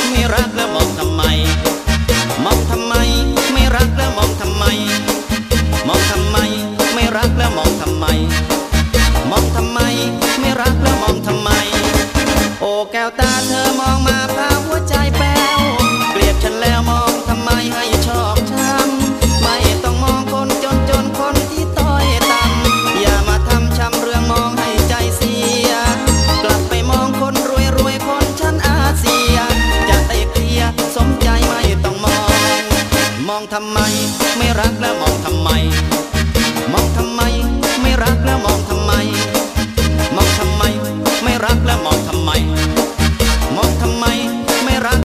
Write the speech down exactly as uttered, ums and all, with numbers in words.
ไม่รักแล้วมองทำไมมองทำไมไม่รักแล้วมองทำไมมองทำไมไม่รักแล้วมองทำไมมองทำไมไม่รักแล้วมองทำไมโอ้แก้วตาเธอมองมาพาหัวใจแป้วเกลียดฉันแล้วมองทำไมให้ชอกช้ำไม่ต้องมองคนจนจนคนที่ต้อยต่ำอย่ามาทำช้ำเรื่องมองให้ใจเสียกลับไปมองคนรวยรวยคนชั้นอาเซียจะได้เคลียร์สมใจไม่ต้องมองมองทำไมไม่รักแล้วมองทำไม